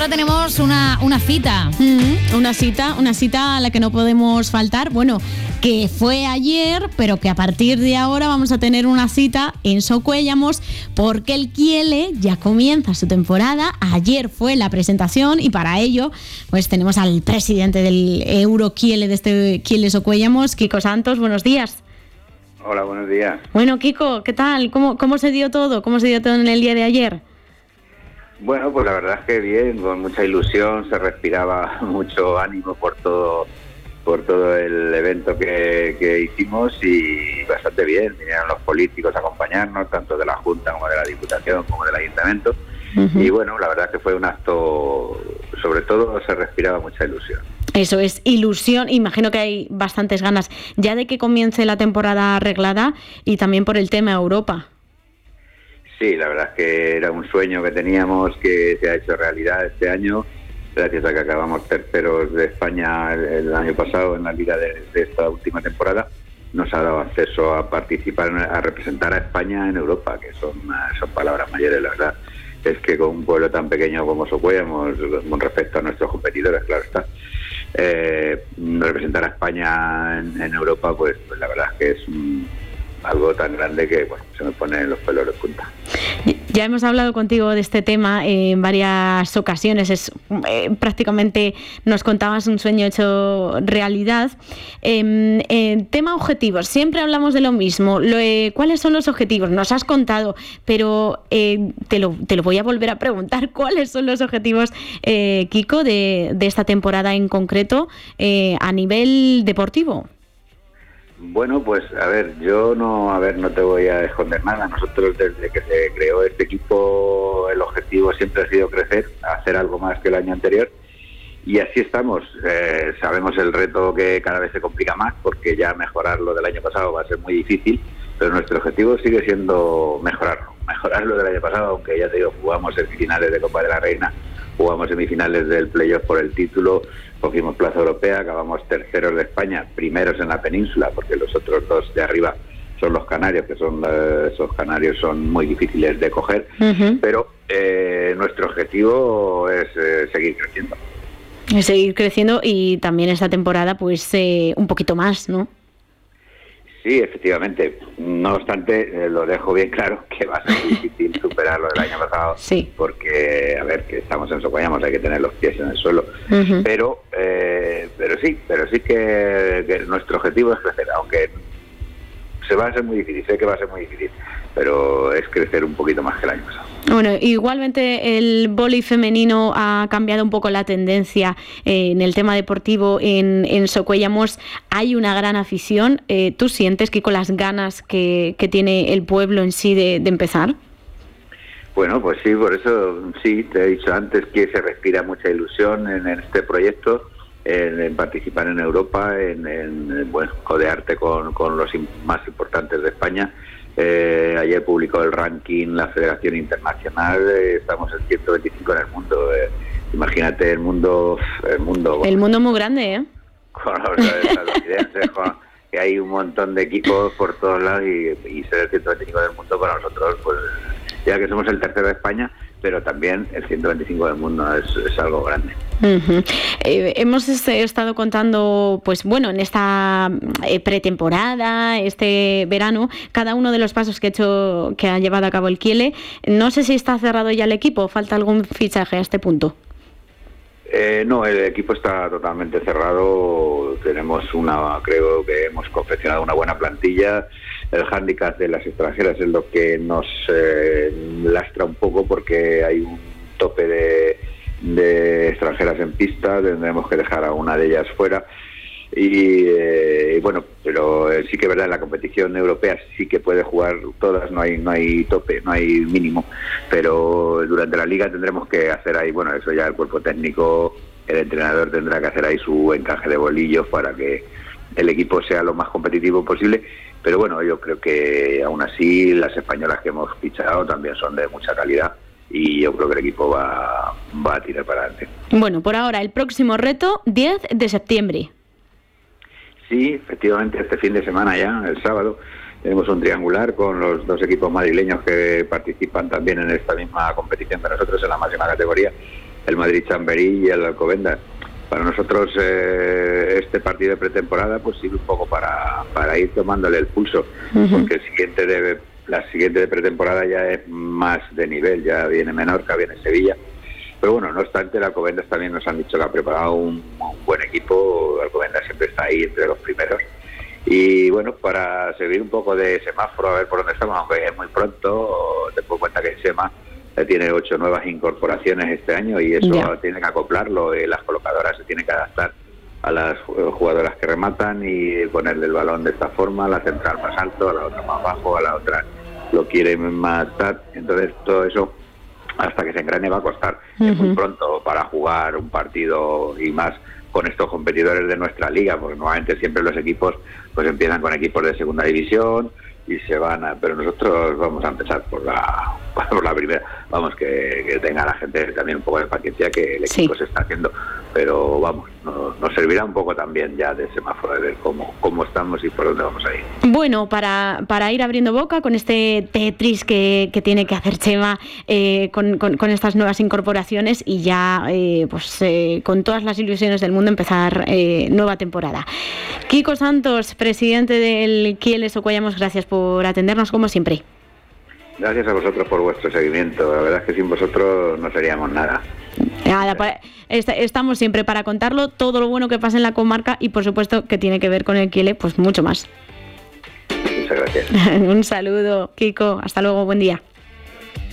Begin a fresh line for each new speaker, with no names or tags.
ahora tenemos una cita.
Una cita a la que no podemos faltar. Bueno, que fue ayer, pero que a partir de ahora vamos a tener una cita en Socuéllamos, porque el Kiele ya comienza su temporada. Ayer fue la presentación y para ello pues tenemos al presidente del Eurokiele, de este Kiele Socuéllamos, Kiko Santos. Buenos días.
Hola, buenos días.
Bueno, Kiko, ¿qué tal? ¿Cómo se dio todo? ¿Cómo se dio todo en el día de ayer?
Bueno, pues la verdad es que bien, con mucha ilusión, se respiraba mucho ánimo por todo el evento que hicimos y bastante bien. Vinieron los políticos a acompañarnos, tanto de la Junta como de la Diputación como del Ayuntamiento. Y bueno, la verdad es que fue un acto, sobre todo se respiraba mucha ilusión.
Eso es, ilusión. Imagino que hay bastantes ganas ya de que comience la temporada arreglada y también por el tema Europa.
Sí, la verdad es que era un sueño que teníamos que se ha hecho realidad este año, gracias a que acabamos terceros de España el año pasado en la liga de esta última temporada. Nos ha dado acceso a participar, a representar a España en Europa, que son palabras mayores, la verdad. Es que con un pueblo tan pequeño como Socuéllamos, con respecto a nuestros competidores, claro está, representar a España en Europa, pues la verdad es que es algo tan grande que bueno, se me ponen los pelos de punta.
Ya hemos hablado contigo de este tema en varias ocasiones. Prácticamente nos contabas un sueño hecho realidad. Tema objetivos, siempre hablamos de lo mismo. ¿Cuáles son los objetivos? Nos has contado, pero te lo voy a volver a preguntar. ¿Cuáles son los objetivos, Kiko, de esta temporada en concreto a nivel deportivo?
Bueno, pues a ver, no te voy a esconder nada. Nosotros desde que se creó este equipo el objetivo siempre ha sido crecer, hacer algo más que el año anterior y así estamos. Sabemos el reto que cada vez se complica más porque ya mejorar lo del año pasado va a ser muy difícil, pero nuestro objetivo sigue siendo mejorarlo del año pasado, aunque ya te digo, jugamos semifinales de Copa de la Reina, jugamos semifinales del playoff por el título, cogimos plaza europea, acabamos terceros de España, primeros en la península, porque los otros dos de arriba son los canarios, esos canarios son muy difíciles de coger, pero nuestro objetivo es seguir creciendo.
Seguir creciendo y también esta temporada pues un poquito más, ¿no?
Sí, efectivamente. No obstante, lo dejo bien claro que va a ser difícil superar lo del año pasado,
sí.
Porque, a ver, que estamos en Socuéllamos, hay que tener los pies en el suelo. Pero sí que nuestro objetivo es crecer, aunque se va a ser muy difícil, sé que va a ser muy difícil, pero es crecer un poquito más que el año pasado.
Bueno, igualmente el vóley femenino ha cambiado un poco la tendencia en el tema deportivo en Socuéllamos. Hay una gran afición. ¿Tú sientes, Kiko, las ganas que tiene el pueblo en sí de empezar?
Bueno, pues sí, por eso sí, te he dicho antes que se respira mucha ilusión en este proyecto, en participar en Europa, en codearte con los más importantes de España. Ayer publicó el ranking la Federación Internacional, estamos en 125 en el mundo. Imagínate el mundo
muy grande, ¿eh?
Con los estadounidenses, que hay un montón de equipos por todos lados y ser el 125 del mundo para nosotros, pues ya que somos el tercero de España, pero también el 125 del mundo es algo grande.
Hemos estado contando, pues bueno, en esta pretemporada, este verano, cada uno de los pasos que ha llevado a cabo el Kiele. No sé si está cerrado ya el equipo, ¿falta algún fichaje a este punto?
No, el equipo está totalmente cerrado. Creo que hemos confeccionado una buena plantilla. El hándicap de las extranjeras es lo que nos lastra un poco porque hay un tope de extranjeras en pista, tendremos que dejar a una de ellas fuera y bueno, pero sí que es verdad, en la competición europea sí que puede jugar todas, no hay tope, no hay mínimo, pero durante la liga tendremos que hacer ahí, bueno, eso ya el cuerpo técnico, el entrenador tendrá que hacer ahí su encaje de bolillos para que el equipo sea lo más competitivo posible, pero bueno, yo creo que aún así las españolas que hemos fichado también son de mucha calidad y yo creo que el equipo va a tirar para adelante.
Bueno, por ahora el próximo reto, 10 de septiembre.
Sí, efectivamente, este fin de semana ya, el sábado, tenemos un triangular con los dos equipos madrileños que participan también en esta misma competición que nosotros en la máxima categoría el Madrid Chamberí y el Alcobendas. Para nosotros este partido de pretemporada pues sirve un poco para ir tomándole el pulso, porque la siguiente de pretemporada ya es más de nivel, ya viene Menorca, viene Sevilla. Pero bueno, no obstante, el Alcobendas también nos han dicho que ha preparado un buen equipo. El Alcobendas siempre está ahí entre los primeros. Y bueno, para servir un poco de semáforo, a ver por dónde estamos, aunque es muy pronto, te puedo cuenta que SEMA tiene 8 nuevas incorporaciones este año y eso tiene que acoplarlo, y las colocadoras se tienen que adaptar a las jugadoras que rematan y ponerle el balón de esta forma, a la central más alto, a la otra más bajo, a la otra lo quiere más tal. Entonces todo eso, hasta que se engrane, va a costar. Es muy pronto para jugar un partido, y más con estos competidores de nuestra liga, porque normalmente siempre los equipos pues empiezan con equipos de segunda división y se van pero nosotros vamos a empezar por la primera. Vamos, que tenga la gente también un poco de paciencia, que el equipo se está haciendo, pero vamos, nos servirá un poco también ya de semáforo, de ver cómo estamos y por dónde vamos a ir.
Bueno, para ir abriendo boca con este Tetris que tiene que hacer Chema con estas nuevas incorporaciones, y ya con todas las ilusiones del mundo empezar nueva temporada. Kiko Santos, presidente del Kieles Ocollamos, gracias por atendernos como siempre.
Gracias a vosotros por vuestro seguimiento. La verdad es que sin vosotros no seríamos nada.
Nada, estamos siempre para contarlo, todo lo bueno que pasa en la comarca, y por supuesto que tiene que ver con el Kiele, pues mucho más.
Muchas gracias.
Un saludo, Kiko. Hasta luego, buen día.